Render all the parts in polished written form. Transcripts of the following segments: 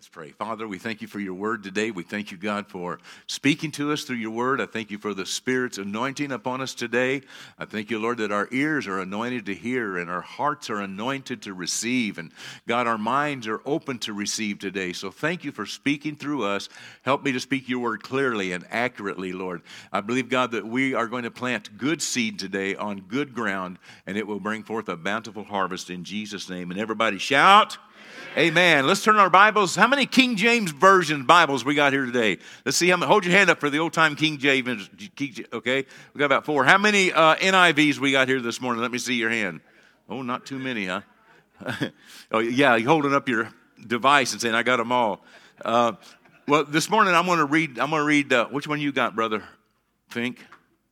Let's pray. Father, we thank you for your word today. We thank you, God, for speaking to us through your word. I thank you for the Spirit's anointing upon us today. I thank you, Lord, that our ears are anointed to hear and our hearts are anointed to receive. And God, our minds are open to receive today. So thank you for speaking through us. Help me to speak your word clearly and accurately, Lord. I believe, God, that we are going to plant good seed today on good ground, and it will bring forth a bountiful harvest in Jesus' name. And everybody shout, Amen. Let's turn our Bibles. How many King James Version Bibles we got here today? Let's see how many. Hold your hand up for the old-time King James. Okay, we got about 4. How many NIVs we got here this morning? Let me see your hand. Oh, not too many, huh? Oh, yeah, you're holding up your device and saying, I got them all. Well, this morning I'm going to read, which one you got, Brother Fink?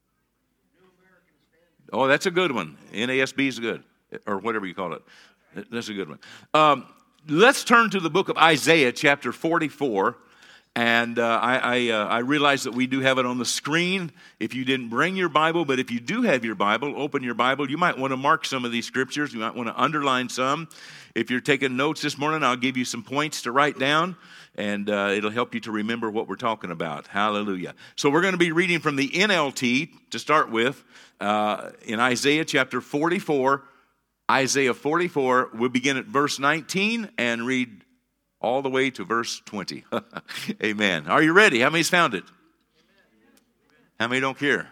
Oh, that's a good one. NASB is good, or whatever you call it. That's a good one. Let's turn to the book of Isaiah, chapter 44. And I realize that we do have it on the screen if you didn't bring your Bible. But if you do have your Bible, open your Bible. You might want to mark some of these scriptures. You might want to underline some. If you're taking notes this morning, I'll give you some points to write down. And it'll help you to remember what we're talking about. Hallelujah. So we're going to be reading from the NLT to start with in Isaiah chapter 44. Isaiah 44, we'll begin at verse 19 and read all the way to verse 20. Amen. Are you ready? How many's found it? How many don't care?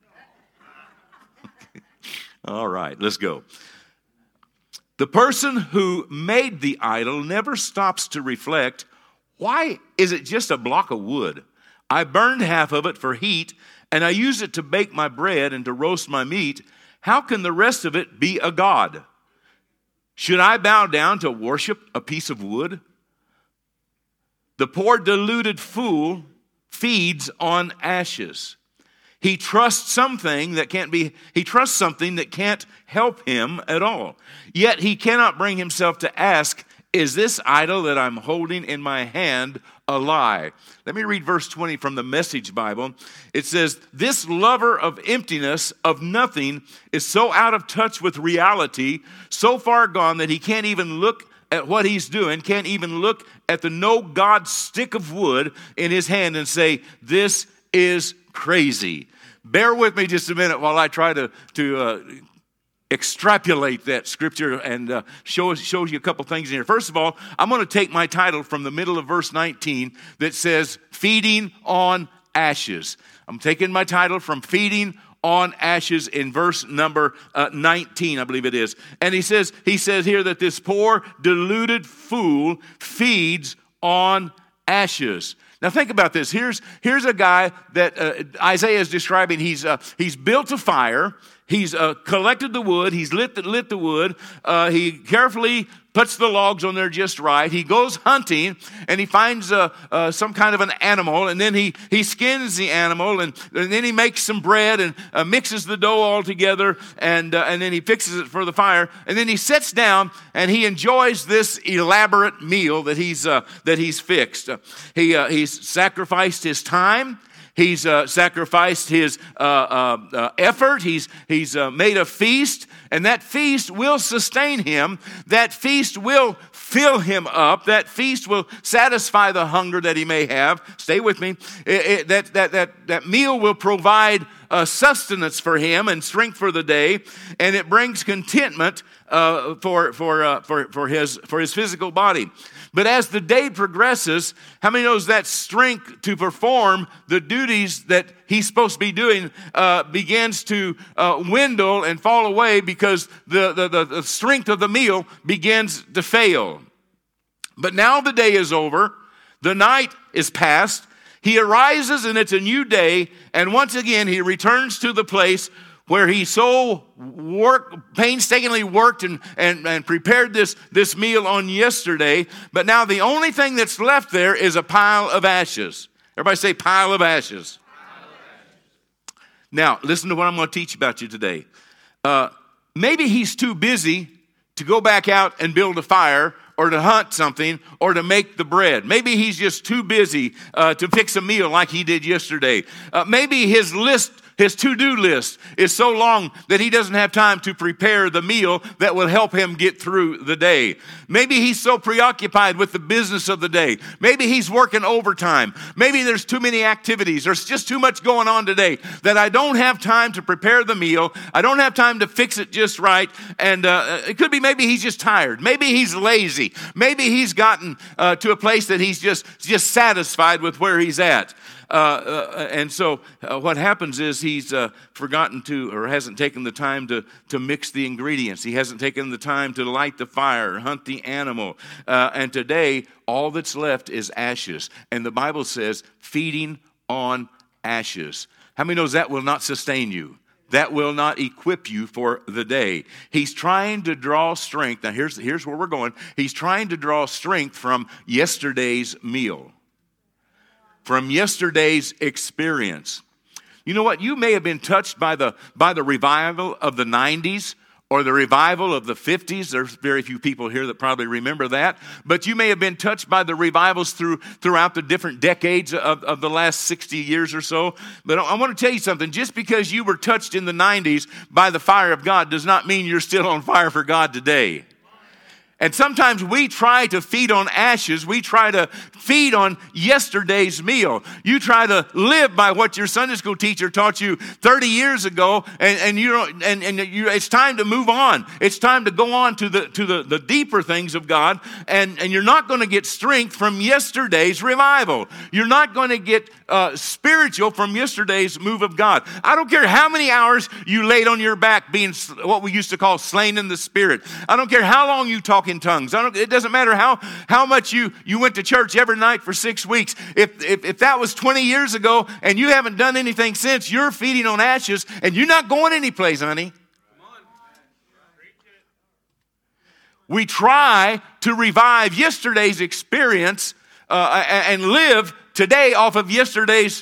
All right, let's go. The person who made the idol never stops to reflect, why is it just a block of wood? I burned half of it for heat, and I use it to bake my bread and to roast my meat. How can the rest of it be a god? Should I bow down to worship a piece of wood? The poor deluded fool feeds on ashes. He trusts something that can't help him at all. Yet he cannot bring himself to ask, is this idol that I'm holding in my hand a lie? Let me read verse 20 from the Message Bible. It says, this lover of emptiness, of nothing, is so out of touch with reality, so far gone that he can't even look at what he's doing, can't even look at the no God stick of wood in his hand and say, this is crazy. Bear with me just a minute while I try to extrapolate that scripture and shows you a couple things in here. First of all, I'm going to take my title from the middle of verse 19 that says, feeding on ashes. I'm taking my title from feeding on ashes in verse number 19, I believe it is. And he says here that this poor, deluded fool feeds on ashes. Now think about this. Here's a guy that Isaiah is describing. He's built a fire. He's collected the wood. He's lit the wood. He carefully puts the logs on there just right. He goes hunting, and he finds some kind of an animal, and then he skins the animal, and then he makes some bread and mixes the dough all together, and then he fixes it for the fire, and then he sits down and he enjoys this elaborate meal that he's fixed. He's sacrificed his time. He's sacrificed his effort. He's made a feast, and that feast will sustain him. That feast will fill him up. That feast will satisfy the hunger that he may have. Stay with me. That meal will provide sustenance for him and strength for the day, and it brings contentment for his physical body. But as the day progresses, how many knows that strength to perform the duties that he's supposed to be doing begins to dwindle and fall away because the strength of the meal begins to fail. But now the day is over. The night is past. He arises and it's a new day. And once again, he returns to the place where he so painstakingly worked and prepared this meal on yesterday. But now the only thing that's left there is a pile of ashes. Everybody say pile of ashes. Now, listen to what I'm going to teach about you today. Maybe he's too busy to go back out and build a fire or to hunt something or to make the bread. Maybe he's just too busy to fix a meal like he did yesterday. Maybe his list His to-do list is so long that he doesn't have time to prepare the meal that will help him get through the day. Maybe he's so preoccupied with the business of the day. Maybe he's working overtime. Maybe there's too many activities. There's just too much going on today that I don't have time to prepare the meal. I don't have time to fix it just right. And it could be maybe he's just tired. Maybe he's lazy. Maybe he's gotten to a place that he's just satisfied with where he's at. And so what happens is he's forgotten to, or hasn't taken the time to mix the ingredients. He hasn't taken the time to light the fire, hunt the animal. And today, all that's left is ashes. And the Bible says, feeding on ashes. How many knows that will not sustain you? That will not equip you for the day. He's trying to draw strength. Now, here's where we're going. He's trying to draw strength from yesterday's meal, from yesterday's experience. You know what? You may have been touched by the revival of the 90s or the revival of the 50s. There's very few people here that probably remember that. But you may have been touched by the revivals throughout the different decades of the last 60 years or so. But I want to tell you something. Just because you were touched in the 90s by the fire of God does not mean you're still on fire for God today. And sometimes we try to feed on ashes. We try to feed on yesterday's meal. You try to live by what your Sunday school teacher taught you 30 years ago, and it's time to move on. It's time to go on to the deeper things of God, and you're not going to get strength from yesterday's revival. You're not going to get spiritual from yesterday's move of God. I don't care how many hours you laid on your back being what we used to call slain in the Spirit. I don't care how long you talk in tongues. It doesn't matter how much you went to church every night for 6 weeks. If that was 20 years ago and you haven't done anything since, you're feeding on ashes and you're not going anyplace, honey. We try to revive yesterday's experience and live today off of yesterday's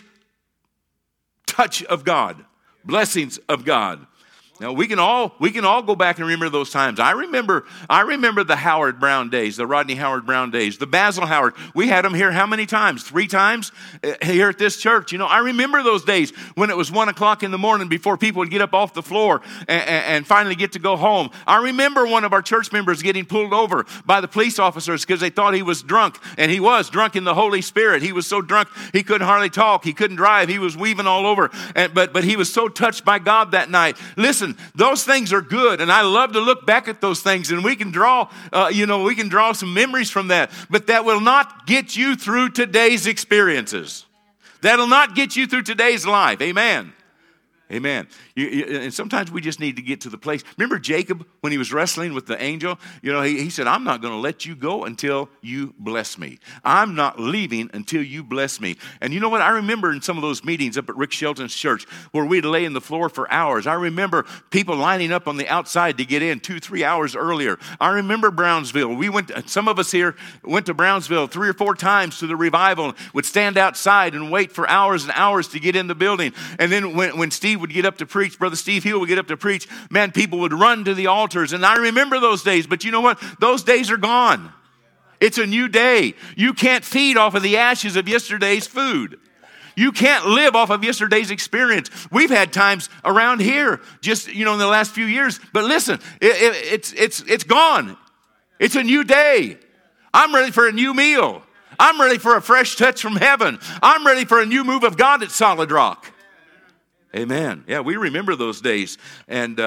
touch of God, blessings of God. Now we can all go back and remember those times. I remember the Howard Brown days, the Rodney Howard Brown days, the Basil Howard. We had them here how many times? 3 times here at this church. You know, I remember those days when it was 1 o'clock in the morning before people would get up off the floor and finally get to go home. I remember one of our church members getting pulled over by the police officers because they thought he was drunk, and he was drunk in the Holy Spirit. He was so drunk he couldn't hardly talk. He couldn't drive. He was weaving all over. But he was so touched by God that night. Listen. Those things are good, and I love to look back at those things, and we can draw some memories from that. But that will not get you through today's experiences. That'll not get you through today's life. Amen. Amen. And sometimes we just need to get to the place. Remember Jacob when he was wrestling with the angel? You know, he said, I'm not going to let you go until you bless me. I'm not leaving until you bless me. And you know what? I remember in some of those meetings up at Rick Shelton's church where we'd lay in the floor for hours. I remember people lining up on the outside to get in 2-3 hours earlier. I remember Brownsville. Some of us here went to Brownsville 3 or 4 times to the revival, would stand outside and wait for hours and hours to get in the building. And then when Steve would get up to preach, Brother Steve Hill would get up to preach, man, people would run to the altars. And I remember those days, but you know what? Those days are gone. It's a new day. You can't feed off of the ashes of yesterday's food. You can't live off of yesterday's experience. We've had times around here just, in the last few years, but listen, it's gone. It's a new day. I'm ready for a new meal. I'm ready for a fresh touch from heaven. I'm ready for a new move of God at Solid Rock. Amen. Yeah, we remember those days, and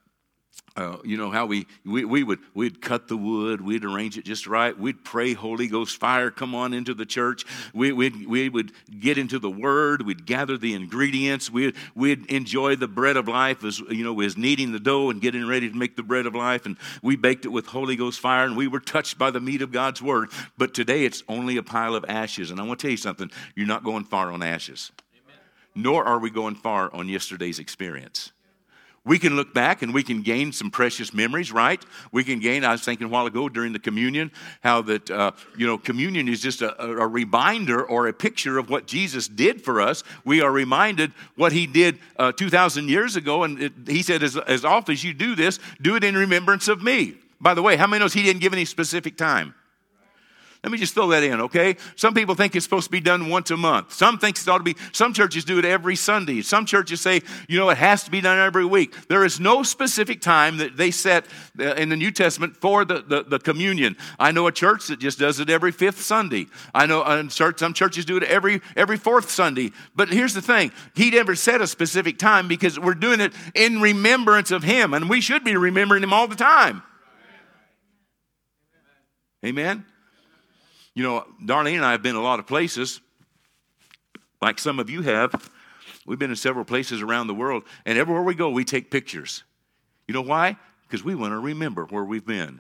you know how we'd cut the wood, we'd arrange it just right, we'd pray Holy Ghost fire come on into the church. We would get into the Word, we'd gather the ingredients, we'd enjoy the bread of life as kneading the dough and getting ready to make the bread of life, and we baked it with Holy Ghost fire, and we were touched by the meat of God's Word. But today it's only a pile of ashes, and I want to tell you something: you're not going far on ashes. Nor are we going far on yesterday's experience. We can look back and we can gain some precious memories, right? We can gain, I was thinking a while ago during the communion, how that, communion is just a reminder or a picture of what Jesus did for us. We are reminded what he did 2,000 years ago, and he said, as often as you do this, do it in remembrance of me. By the way, how many knows he didn't give any specific time? Let me just throw that in, okay? Some people think it's supposed to be done once a month. Some think it ought to be, some churches do it every Sunday. Some churches say, it has to be done every week. There is no specific time that they set in the New Testament for the communion. I know a church that just does it every fifth Sunday. I know some churches do it every fourth Sunday. But here's the thing. He never set a specific time because we're doing it in remembrance of him. And we should be remembering him all the time. Amen? Darlene and I have been a lot of places, like some of you have. We've been in several places around the world, and everywhere we go, we take pictures. You know why? Because we want to remember where we've been.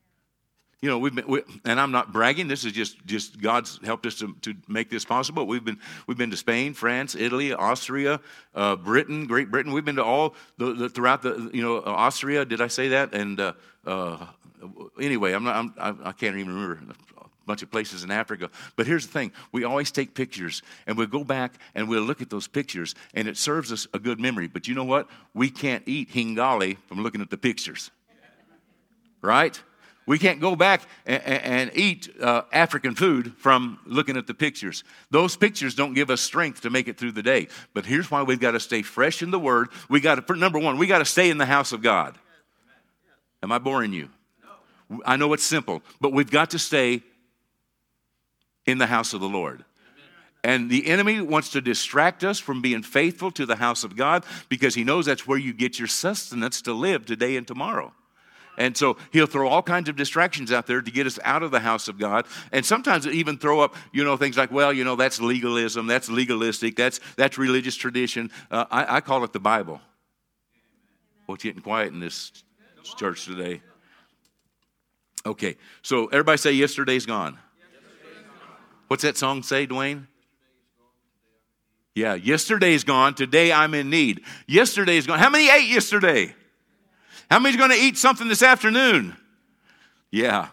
And I'm not bragging. This is just God's helped us to make this possible. We've been to Spain, France, Italy, Austria, Britain, Great Britain. We've been to all throughout Austria. Did I say that? And anyway, I can't even remember a bunch of places in Africa. But here's the thing. We always take pictures, and we'll go back and we'll look at those pictures, and it serves us a good memory. But you know what? We can't eat hingali from looking at the pictures. Right? We can't go back and eat African food from looking at the pictures. Those pictures don't give us strength to make it through the day. But here's why we've got to stay fresh in the Word. Number one, we got to stay in the house of God. Am I boring you? I know it's simple, but we've got to stay in the house of the Lord. And the enemy wants to distract us from being faithful to the house of God because he knows that's where you get your sustenance to live today and tomorrow. And so he'll throw all kinds of distractions out there to get us out of the house of God. And sometimes he'll even throw up, things like, that's legalism, that's legalistic, that's religious tradition. I call it the Bible. Well, it's getting quiet in this church today. Okay, so everybody say yesterday's gone. What's that song say, Dwayne? Yeah, yesterday's gone, today I'm in need. Yesterday's gone. How many ate yesterday? How many's going to eat something this afternoon? Yeah.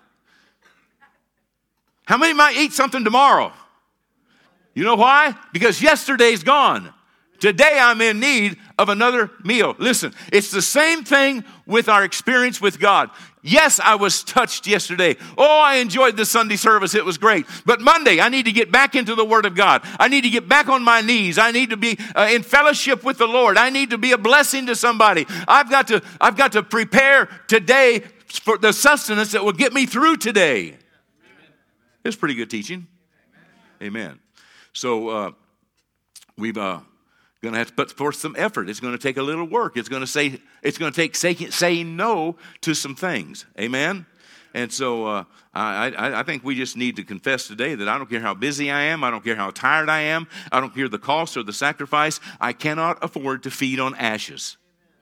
How many might eat something tomorrow? You know why? Because yesterday's gone. Today I'm in need of another meal. Listen, it's the same thing with our experience with God. Yes, I was touched yesterday. Oh, I enjoyed the Sunday service. It was great. But Monday, I need to get back into the Word of God. I need to get back on my knees. I need to be in fellowship with the Lord. I need to be a blessing to somebody. I've got to prepare today for the sustenance that will get me through today. It's pretty good teaching. Amen. So we've going to have to put forth some effort. It's going to take a little work. It's going to take saying no to some things. Amen? And so I think we just need to confess today that I don't care how busy I am. I don't care how tired I am. I don't care the cost or the sacrifice. I cannot afford to feed on ashes.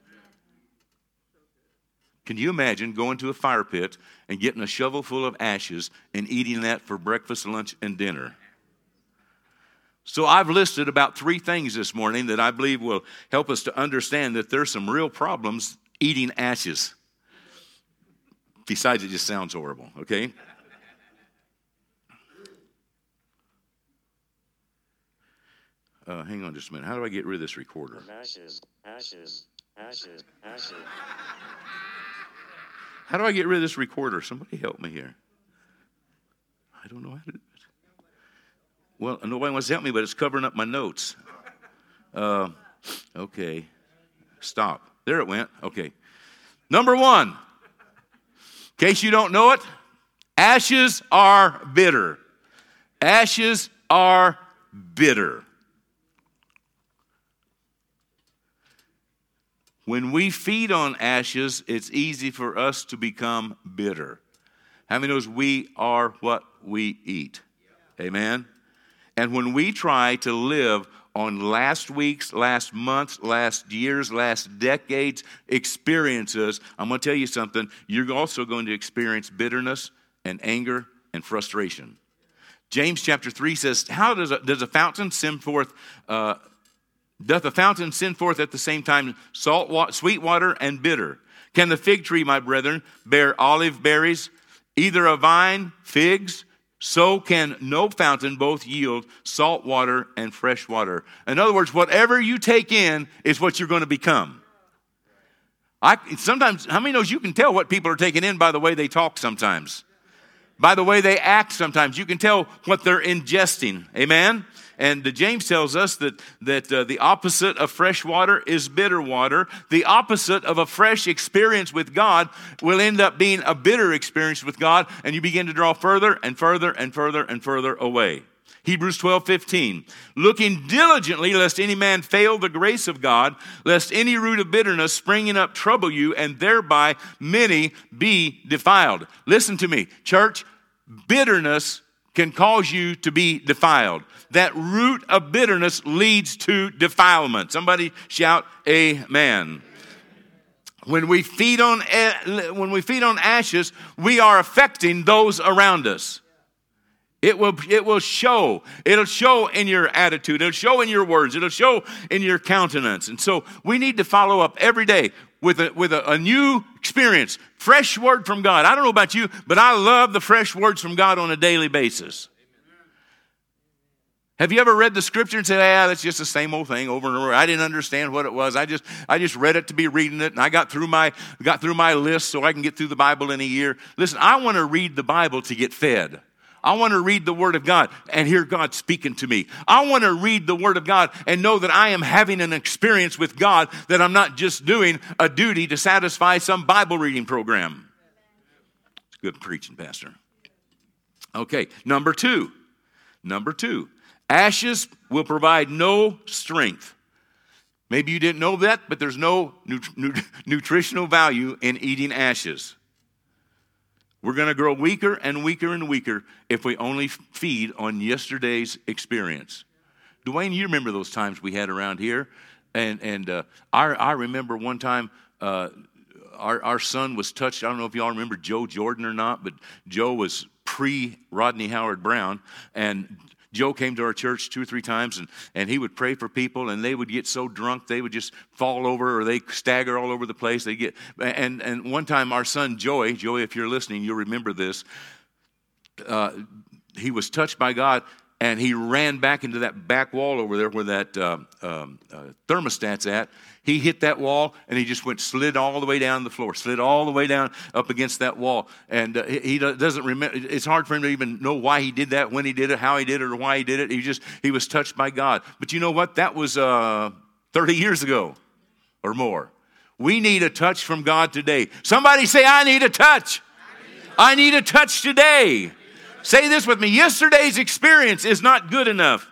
Can you imagine going to a fire pit and getting a shovel full of ashes and eating that for breakfast, lunch, and dinner? So I've listed about 3 things this morning that I believe will help us to understand that there's some real problems eating ashes. Besides, it just sounds horrible, okay? Hang on just a minute. How do I get rid of this recorder? Ashes. How do I get rid of this recorder? Somebody help me here. I don't know how to do it. Well, nobody wants to help me, but it's covering up my notes. Okay. Stop. There it went. Okay. Number 1, in case you don't know it, ashes are bitter. Ashes are bitter. When we feed on ashes, it's easy for us to become bitter. How many knows we are what we eat? Amen? And when we try to live on last week's, last month's, last year's, last decade's experiences, I'm going to tell you something. You're also going to experience bitterness and anger and frustration. James chapter 3 says, how does a fountain send forth, doth a fountain send forth at the same time sweet water and bitter? Can the fig tree, my brethren, bear olive berries, either a vine, figs? So can no fountain both yield salt water and fresh water. In other words, whatever you take in is what you're going to become. Sometimes, how many knows you can tell what people are taking in by the way they talk sometimes? By the way they act sometimes, you can tell what they're ingesting. Amen? And James tells us that the opposite of fresh water is bitter water. The opposite of a fresh experience with God will end up being a bitter experience with God, and you begin to draw further and further and further and further away. Hebrews 12:15, looking diligently lest any man fail the grace of God, lest any root of bitterness springing up trouble you, and thereby many be defiled. Listen to me, church, bitterness can cause you to be defiled. That root of bitterness leads to defilement. Somebody shout amen. When we feed on ashes, we are affecting those around us. It will show. It'll show in your attitude. It'll show in your words. It'll show in your countenance. And so we need to follow up every day with a new experience. Fresh word from God. I don't know about you, but I love the fresh words from God on a daily basis. Have you ever read the scripture and said, that's just the same old thing over and over. I didn't understand what it was. I just read it to be reading it, and I got through my list so I can get through the Bible in a year. Listen, I want to read the Bible to get fed. I want to read the Word of God and hear God speaking to me. I want to read the Word of God and know that I am having an experience with God, that I'm not just doing a duty to satisfy some Bible reading program. It's good preaching, Pastor. Okay, number two. Ashes will provide no strength. Maybe you didn't know that, but there's no nutritional value in eating ashes. We're going to grow weaker and weaker and weaker if we only feed on yesterday's experience. Dwayne, you remember those times we had around here? And I remember one time our son was touched. I don't know if y'all remember Joe Jordan or not, but Joe was pre-Rodney Howard Brown, and Joe came to our church 2 or 3 times, and he would pray for people, and they would get so drunk they would just fall over, or they stagger all over the place. And one time our son Joey, if you're listening, you'll remember this. He was touched by God, and he ran back into that back wall over there where that thermostat's at. He hit that wall, and he just slid all the way down the floor, slid all the way down up against that wall. And he doesn't remember. It's hard for him to even know why he did that, when he did it, how he did it, or why he did it. He was touched by God. But you know what? That was 30 years ago or more. We need a touch from God today. Somebody say, I need a touch. I need a touch today. Say this with me. Yesterday's experience is not good enough.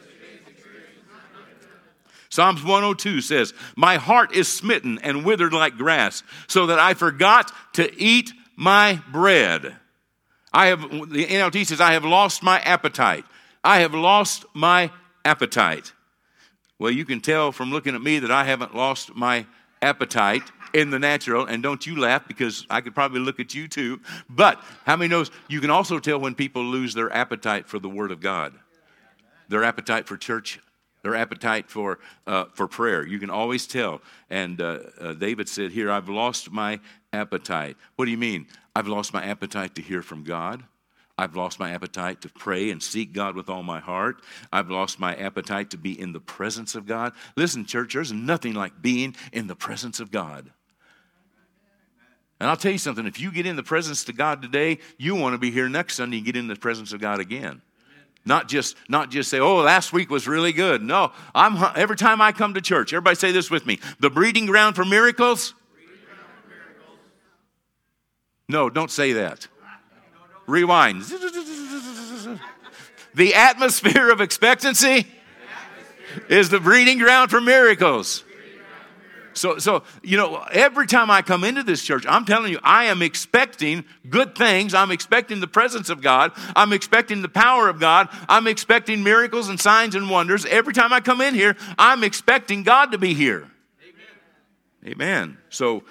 Psalms 102 says, my heart is smitten and withered like grass, so that I forgot to eat my bread. The NLT says, I have lost my appetite. I have lost my appetite. Well, you can tell from looking at me that I haven't lost my appetite in the natural, and don't you laugh, because I could probably look at you too. But how many knows you can also tell when people lose their appetite for the Word of God, their appetite for church, their appetite for prayer. You can always tell. And David said here, I've lost my appetite. What do you mean? I've lost my appetite to hear from God. I've lost my appetite to pray and seek God with all my heart. I've lost my appetite to be in the presence of God. Listen, church, there's nothing like being in the presence of God. And I'll tell you something, if you get in the presence of God today, you want to be here next Sunday and get in the presence of God again. Not just say, oh, last week was really good. No, every time I come to church, everybody say this with me. The breeding ground for miracles? No, don't say that. Rewind. The atmosphere of expectancy is the breeding ground for miracles. So every time I come into this church, I'm telling you, I am expecting good things. I'm expecting the presence of God. I'm expecting the power of God. I'm expecting miracles and signs and wonders. Every time I come in here, I'm expecting God to be here. Amen. So,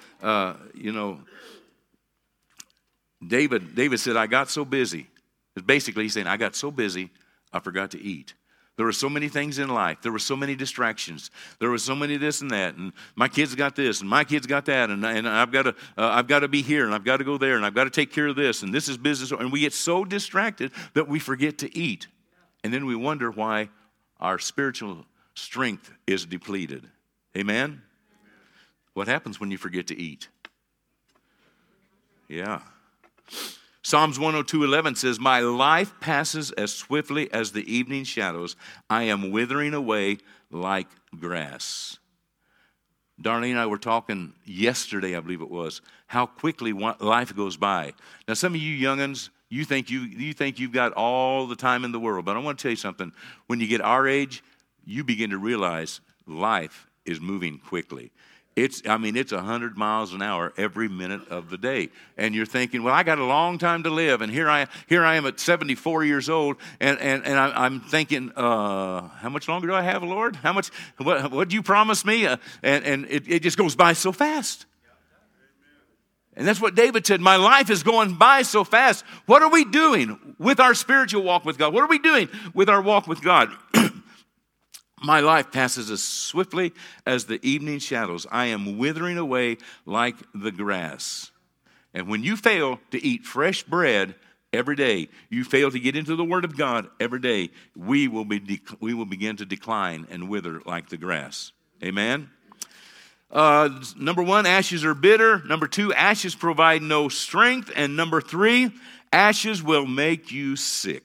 David said, I got so busy. Basically, he's saying, I got so busy, I forgot to eat. There were so many things in life. There were so many distractions. There was so many this and that. And my kids got this, and my kids got that. And I've got to be here, and I've got to go there, and I've got to take care of this, and this is business. And we get so distracted that we forget to eat. And then we wonder why our spiritual strength is depleted. Amen? What happens when you forget to eat? Yeah. Psalms 102:11 says, my life passes as swiftly as the evening shadows. I am withering away like grass. Darlene and I were talking yesterday, I believe it was, how quickly life goes by. Now, some of you young'uns, you think you've got all the time in the world. But I want to tell you something. When you get our age, you begin to realize life is moving quickly. It's 100 miles an hour every minute of the day. And you're thinking, well, I got a long time to live. And here I am at 74 years old. And I'm thinking, how much longer do I have, Lord? What do you promise me? And it just goes by so fast. And that's what David said. My life is going by so fast. What are we doing with our spiritual walk with God? What are we doing with our walk with God? My life passes as swiftly as the evening shadows. I am withering away like the grass. And when you fail to eat fresh bread every day, you fail to get into the Word of God every day, we will begin to decline and wither like the grass. Amen? Number 1, ashes are bitter. Number 2, ashes provide no strength. And number 3, ashes will make you sick.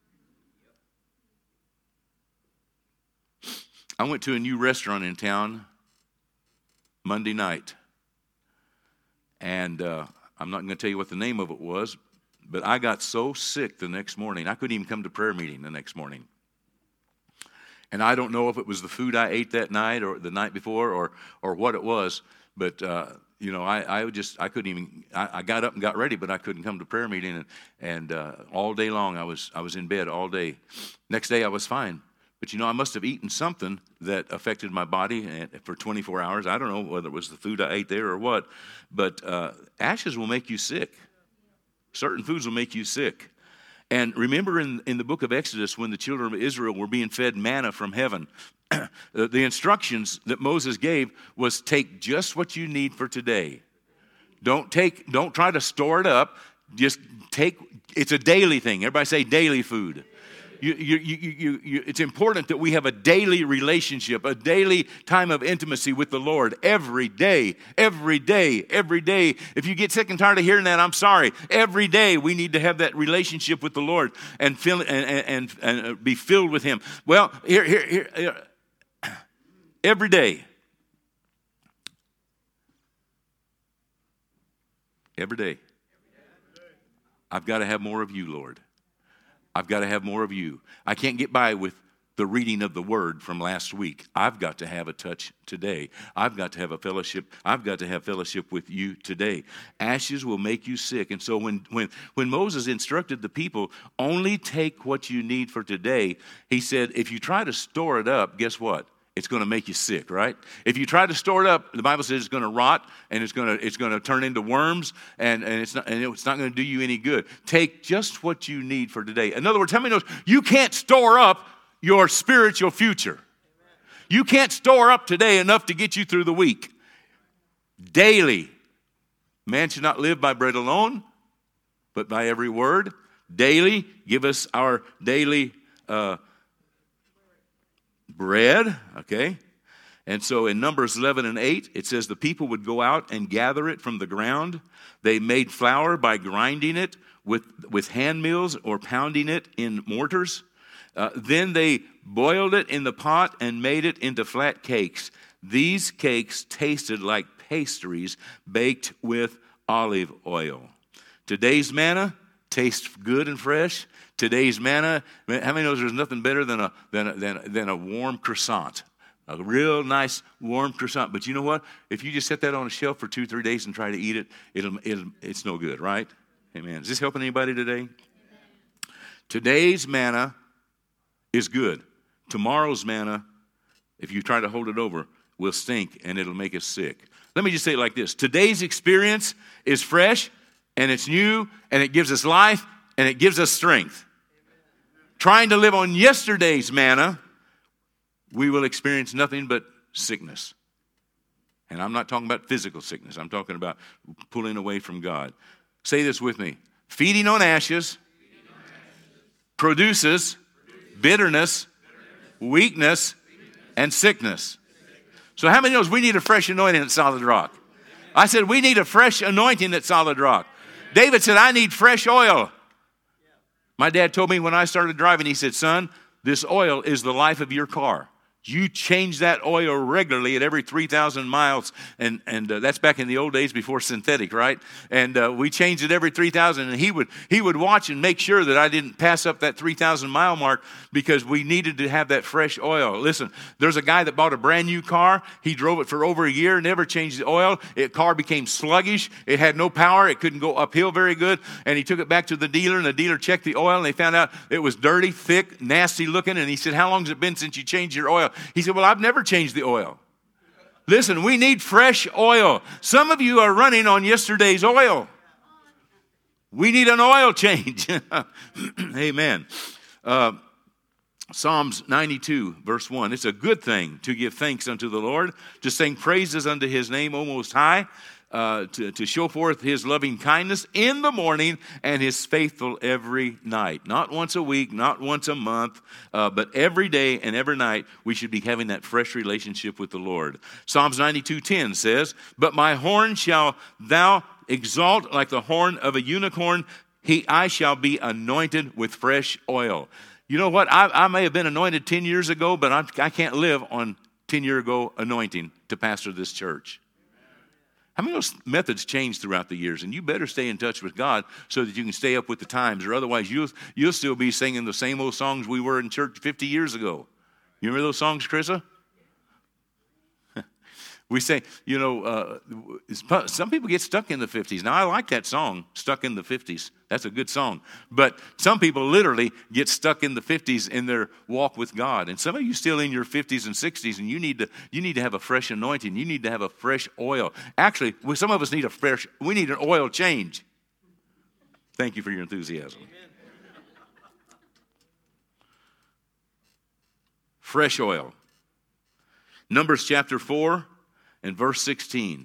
I went to a new restaurant in town Monday night. And I'm not going to tell you what the name of it was, but I got so sick the next morning, I couldn't even come to prayer meeting the next morning. And I don't know if it was the food I ate that night or the night before or what it was, but I couldn't even. I got up and got ready, but I couldn't come to prayer meeting, and all day long I was in bed all day. Next day I was fine, but I must have eaten something that affected my body for 24 hours. I don't know whether it was the food I ate there or what, but ashes will make you sick. Certain foods will make you sick. And remember in the book of Exodus when the children of Israel were being fed manna from heaven, the instructions that Moses gave was take just what you need for today. Don't try to store it up. Just take, it's a daily thing. Everybody say daily food. It's important that we have a daily relationship, a daily time of intimacy with the Lord every day, every day, every day. If you get sick and tired of hearing that, I'm sorry. Every day we need to have that relationship with the Lord and be filled with Him. Well, here, every day. Every day. I've got to have more of you, Lord. I've got to have more of you. I can't get by with the reading of the word from last week. I've got to have a touch today. I've got to have a fellowship. I've got to have fellowship with you today. Ashes will make you sick. And so when Moses instructed the people, only take what you need for today, he said, if you try to store it up, guess what? It's going to make you sick, right? If you try to store it up, the Bible says it's going to rot and it's going to turn into worms and it's not going to do you any good. Take just what you need for today. In other words, how many knows you can't store up your spiritual future? You can't store up today enough to get you through the week. Daily, man should not live by bread alone, but by every word. Daily, give us our daily bread, okay? And so in Numbers 11 and 8, it says the people would go out and gather it from the ground. They made flour by grinding it with hand mills or pounding it in mortars. Then they boiled it in the pot and made it into flat cakes. These cakes tasted like pastries baked with olive oil. Today's manna tastes good and fresh. Today's manna, how many knows there's nothing better than a warm croissant? A real nice warm croissant. But you know what? If you just set that on a shelf for 2-3 days and try to eat it, it's no good, right? Amen. Is this helping anybody today? Amen. Today's manna is good. Tomorrow's manna, if you try to hold it over, will stink and it'll make us sick. Let me just say it like this. Today's experience is fresh and it's new and it gives us life and it gives us strength. Trying to live on yesterday's manna, we will experience nothing but sickness. And I'm not talking about physical sickness. I'm talking about pulling away from God. Say this with me. Feeding on ashes produces bitterness, weakness, and sickness. So how many knows we need a fresh anointing at Solid Rock? I said we need a fresh anointing at Solid Rock. David said, I need fresh oil. My dad told me when I started driving, he said, son, this oil is the life of your car. You change that oil regularly at every 3,000 miles, and that's back in the old days before synthetic, right? And we changed it every 3,000, and he would watch and make sure that I didn't pass up that 3,000 mile mark because we needed to have that fresh oil. Listen, there's a guy that bought a brand new car. He drove it for over a year, never changed the oil. The car became sluggish. It had no power. It couldn't go uphill very good, and he took it back to the dealer, and the dealer checked the oil, and they found out it was dirty, thick, nasty looking, and he said, how long has it been since you changed your oil? He said, well, I've never changed the oil. Listen, we need fresh oil. Some of you are running on yesterday's oil. We need an oil change. Amen. Psalms 92, verse 1. It's a good thing to give thanks unto the Lord, to sing praises unto his name, O Most High, to show forth his loving kindness in the morning and his faithful every night. Not once a week, not once a month, but every day and every night we should be having that fresh relationship with the Lord. Psalms 92:10 says, but my horn shall thou exalt like the horn of a unicorn. I shall be anointed with fresh oil. You know what? I may have been anointed 10 years ago, but I can't live on 10-year-ago anointing to pastor this church. How many of those methods change throughout the years? And you better stay in touch with God so that you can stay up with the times, or otherwise you'll still be singing the same old songs we were in church 50 years ago. You remember those songs, Chrissa? We say, some people get stuck in the 50s. Now, I like that song, Stuck in the 50s. That's a good song. But some people literally get stuck in the 50s in their walk with God. And some of you still in your 50s and 60s, and you need to have a fresh anointing. You need to have a fresh oil. Actually, some of us need we need an oil change. Thank you for your enthusiasm. Amen. Fresh oil. Numbers chapter 4. In verse 16,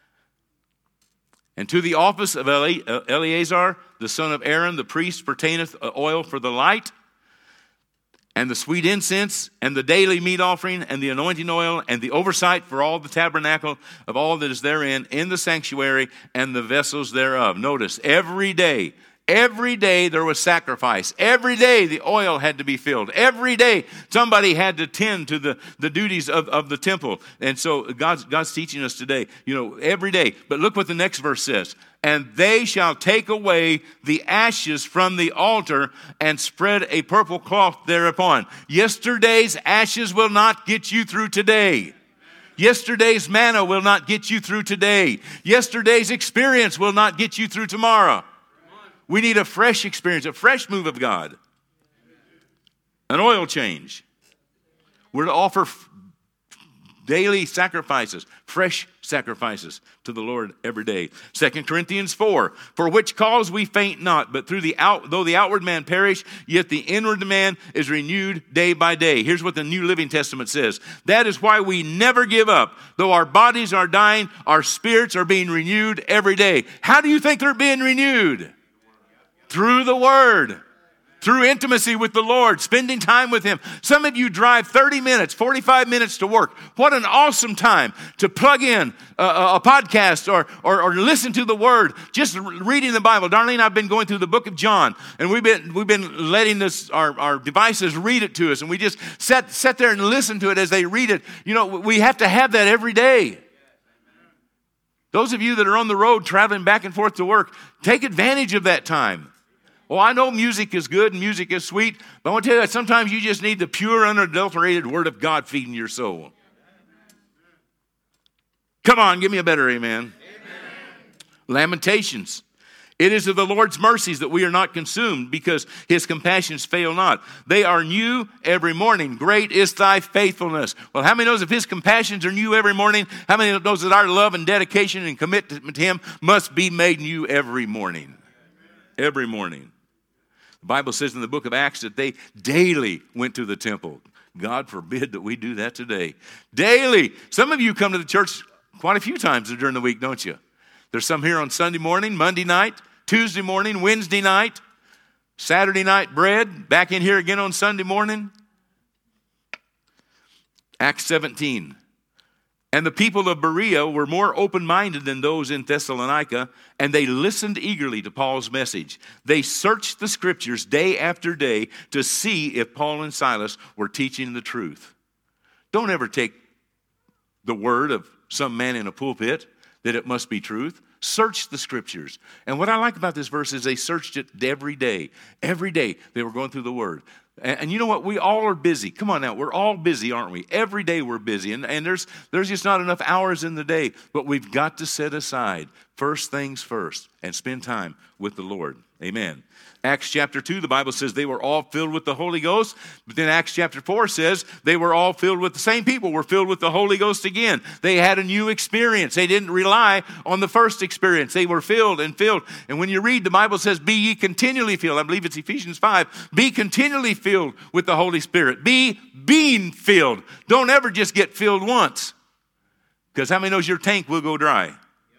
and to the office of Eleazar, the son of Aaron, the priest, pertaineth oil for the light, and the sweet incense, and the daily meat offering, and the anointing oil, and the oversight for all the tabernacle of all that is therein, in the sanctuary, and the vessels thereof. Notice, every day there was sacrifice. Every day the oil had to be filled. Every day somebody had to tend to the duties of the temple. And so God's teaching us today, every day. But look what the next verse says. And they shall take away the ashes from the altar and spread a purple cloth thereupon. Yesterday's ashes will not get you through today. Yesterday's manna will not get you through today. Yesterday's experience will not get you through tomorrow. We need a fresh experience, a fresh move of God. An oil change. We're to offer daily sacrifices, fresh sacrifices to the Lord every day. 2 Corinthians 4, for which cause we faint not, but though the outward man perish, yet the inward man is renewed day by day. Here's what the New Living Testament says. That is why we never give up. Though our bodies are dying, our spirits are being renewed every day. How do you think they're being renewed? Through the Word, through intimacy with the Lord, spending time with Him. Some of you drive 30 minutes, 45 minutes to work. What an awesome time to plug in a podcast or listen to the Word, just reading the Bible. Darlene, I've been going through the book of John, and we've been letting our devices read it to us, and we just sit there and listen to it as they read it. We have to have that every day. Those of you that are on the road traveling back and forth to work, take advantage of that time. Well, I know music is good and music is sweet, but I want to tell you that sometimes you just need the pure, unadulterated Word of God feeding your soul. Come on, give me a better amen. Lamentations. It is of the Lord's mercies that we are not consumed, because His compassions fail not. They are new every morning. Great is thy faithfulness. Well, how many knows if His compassions are new every morning? How many knows that our love and dedication and commitment to Him must be made new every morning? Every morning. The Bible says in the book of Acts that they daily went to the temple. God forbid that we do that today. Daily. Some of you come to the church quite a few times during the week, don't you? There's some here on Sunday morning, Monday night, Tuesday morning, Wednesday night, Saturday night bread, back in here again on Sunday morning. Acts 17. And the people of Berea were more open-minded than those in Thessalonica, and they listened eagerly to Paul's message. They searched the scriptures day after day to see if Paul and Silas were teaching the truth. Don't ever take the word of some man in a pulpit that it must be truth. Search the scriptures. And what I like about this verse is they searched it every day. Every day they were going through the word. And you know what? We all are busy. Come on now. We're all busy, aren't we? Every day we're busy. And there's just not enough hours in the day. But we've got to set aside first things first and spend time with the Lord. Amen. Acts chapter 2, the Bible says they were all filled with the Holy Ghost. But then Acts chapter 4 says they were all filled with the same people were filled with the Holy Ghost again. They had a new experience. They didn't rely on the first experience. They were filled and filled. And when you read, the Bible says, be ye continually filled. I believe it's Ephesians 5. Be continually filled with the Holy Spirit. Be being filled. Don't ever just get filled once. Because how many knows your tank will go dry?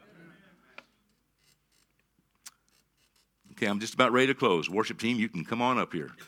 Okay, I'm just about ready to close. Worship team, you can come on up here.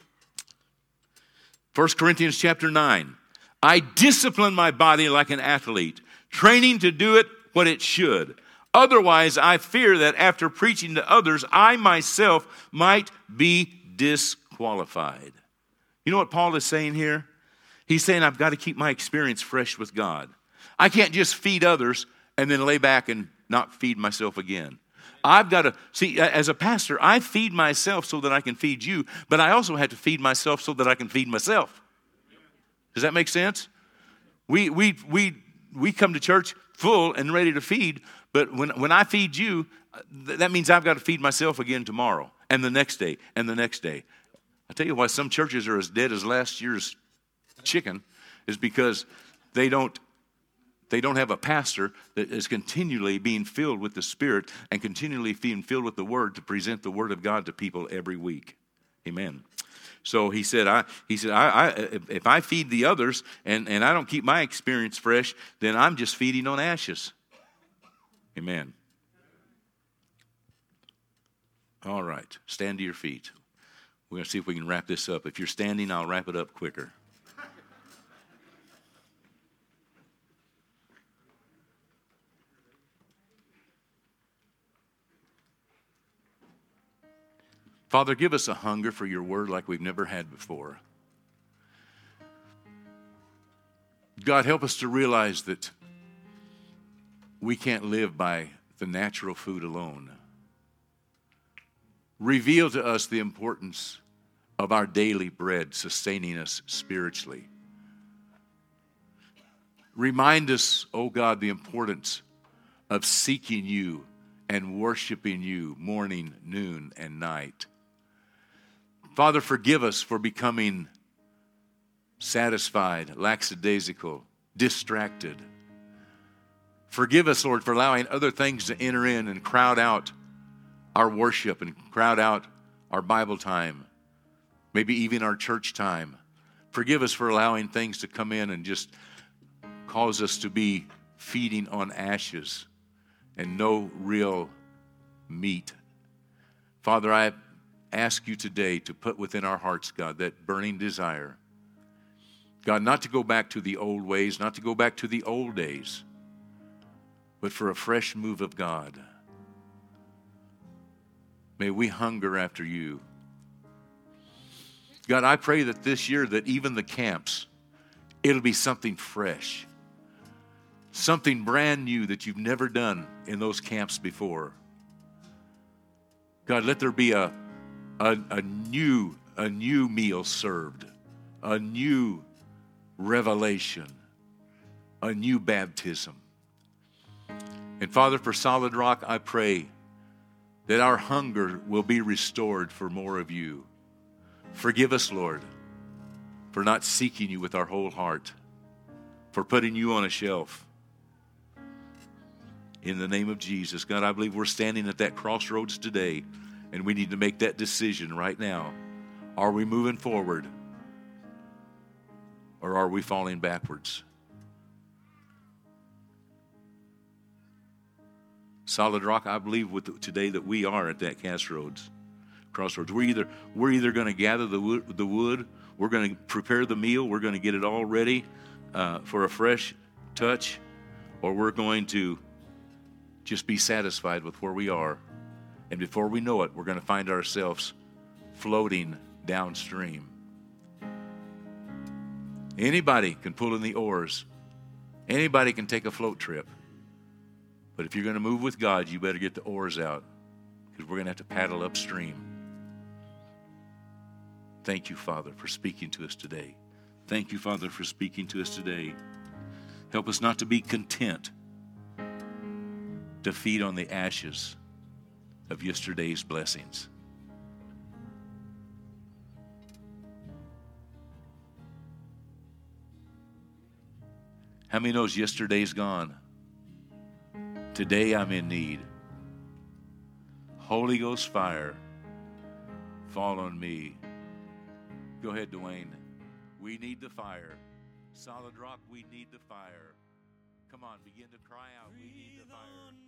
1 Corinthians chapter 9. I discipline my body like an athlete, training to do it what it should. Otherwise, I fear that after preaching to others, I myself might be disqualified. You know what Paul is saying here? He's saying I've got to keep my experience fresh with God. I can't just feed others and then lay back and not feed myself again. I've got to, see, as a pastor, I feed myself so that I can feed you, but I also have to feed myself so that I can feed myself. Does that make sense? We come to church full and ready to feed, but when I feed you, that means I've got to feed myself again tomorrow and the next day and the next day. I tell you why some churches are as dead as last year's chicken is because they don't have a pastor that is continually being filled with the Spirit and continually being filled with the Word to present the Word of God to people every week. Amen. So he said, if I feed the others and I don't keep my experience fresh, then I'm just feeding on ashes. Amen. All right. Stand to your feet. We're going to see if we can wrap this up. If you're standing, I'll wrap it up quicker. Father, give us a hunger for your word like we've never had before. God, help us to realize that we can't live by the natural food alone. Reveal to us the importance of our daily bread sustaining us spiritually. Remind us, oh God, the importance of seeking you and worshiping you morning, noon, and night. Father, forgive us for becoming satisfied, lackadaisical, distracted. Forgive us, Lord, for allowing other things to enter in and crowd out our worship and crowd out our Bible time, maybe even our church time. Forgive us for allowing things to come in and just cause us to be feeding on ashes and no real meat. Father, I ask you today to put within our hearts, God, that burning desire. God, not to go back to the old ways, not to go back to the old days, but for a fresh move of God. May we hunger after you. God, I pray that this year that even the camps, it'll be something fresh, something brand new that you've never done in those camps before. God, let there be a new meal served, a new revelation, a new baptism. And Father, for Solid Rock, I pray that our hunger will be restored for more of you. Forgive us, Lord, for not seeking you with our whole heart, for putting you on a shelf. In the name of Jesus, God, I believe we're standing at that crossroads today, and we need to make that decision right now. Are we moving forward, or are we falling backwards? Solid Rock, I believe today that we are at that crossroads. We're either going to gather the wood, we're going to prepare the meal, we're going to get it all ready for a fresh touch, or we're going to just be satisfied with where we are. And before we know it, we're going to find ourselves floating downstream. Anybody can pull in the oars. Anybody can take a float trip. But if you're going to move with God, you better get the oars out, because we're going to have to paddle upstream. Thank you, Father, for speaking to us today. Thank you, Father, for speaking to us today. Help us not to be content to feed on the ashes of yesterday's blessings. How many knows yesterday's gone? Today I'm in need. Holy Ghost fire, fall on me. Go ahead, Dwayne. We need the fire. Solid Rock, we need the fire. Come on, begin to cry out. We need the fire.